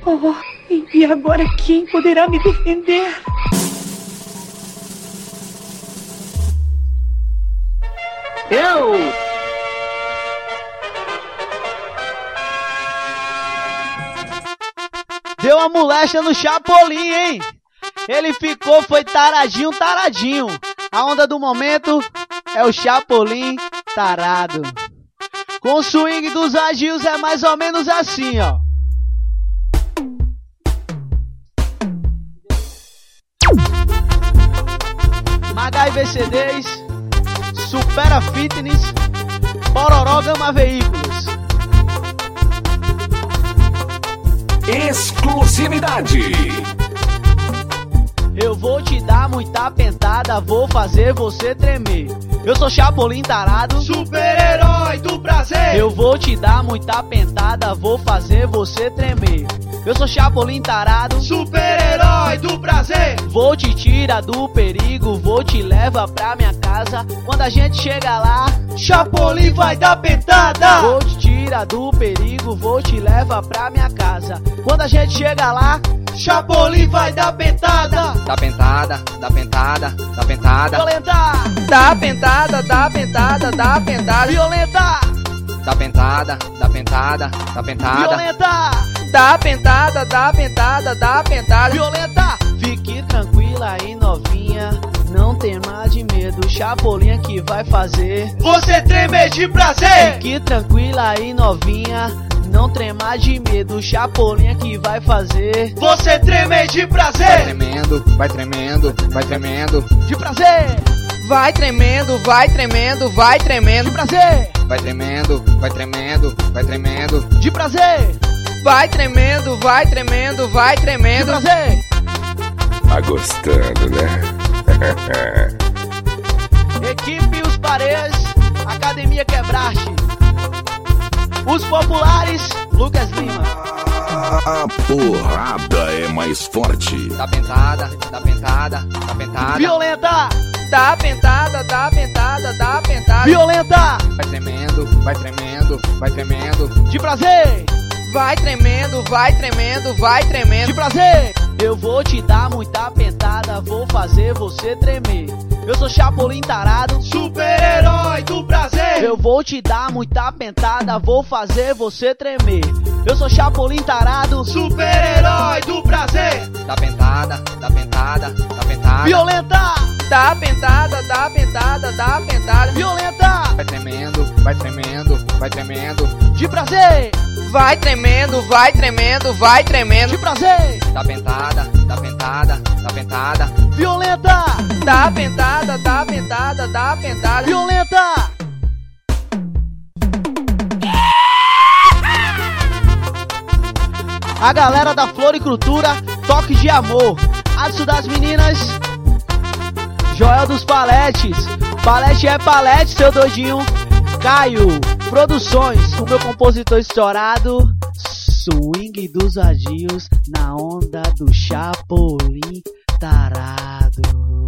Oh, e agora quem poderá me defender? Eu! Deu uma moléstia no Chapolin, hein? Ele ficou, foi taradinho. A onda do momento é o Chapolin tarado. Com o swing dos agios é mais ou menos assim, ó. MacGyver CDs, Supera Fitness, Bororó Gama Veículos. Exclusividade. Eu vou te dar muita pentada, vou fazer você tremer. Eu sou Chapolin tarado, super-herói do prazer. Eu vou te dar muita pentada, vou fazer você tremer. Eu sou Chapolin tarado, super-herói do prazer. Vou te tirar do perigo, vou te levar pra minha casa. Quando a gente chega lá, Chapolin vai dar pentada. Vou te tirar do perigo, vou te levar pra minha casa. Quando a gente chega lá, Chapolin vai dar pentada. Dá pentada, dá pentada, dá pentada. Violenta. Dá pentada, dá pentada, dá pentada. Violenta. Dá pentada, dá pentada, dá pentada. Violenta. Dá pentada, dá pentada, dá pentada. Violenta. Fique tranquila aí, novinha, não tem mais de medo. Chapolin que vai fazer você tremer de prazer. Fique tranquila aí, novinha, não trema de medo. Chapolin que vai fazer você tremer de prazer. Vai tremendo, vai tremendo, vai tremendo de prazer. Vai tremendo, vai tremendo, vai tremendo de prazer. Vai tremendo, vai tremendo, vai tremendo de prazer. Vai tremendo, vai tremendo, vai tremendo de prazer. Tá gostando, né? Equipe Os Pareias, Academia Quebraste. Os populares, Lucas Lima. A porrada é mais forte. Dá pentada, dá pentada, dá pentada. Violenta. Dá pentada, dá pentada, dá pentada. Violenta. Vai tremendo, vai tremendo, vai tremendo de prazer. Vai tremendo, vai tremendo, vai tremendo de prazer. Eu vou te dar muita pentada, vou fazer você tremer. Eu sou Chapolin tarado, super-herói do prazer. Eu vou te dar muita pentada, vou fazer você tremer. Eu sou Chapolin tarado, super-herói do prazer. Dá pentada, dá pentada, dá pentada. Violenta. Dá pentada, dá pentada, dá pentada. Violenta. Vai tremendo, vai tremendo, vai tremendo de prazer. Vai tremendo, vai tremendo, vai tremendo de prazer. Dá pentada, dá pentada, dá pentada. Violenta. Dá pentada, dá pentada, dá pentada. Violenta. A galera da Floricultura, Toque de Amor. Adson das Meninas, Joel dos Paletes. Palete é palete, seu doidinho. Caio Produções, o meu compositor estourado. Swing dos adios na onda do Chapolin tarado.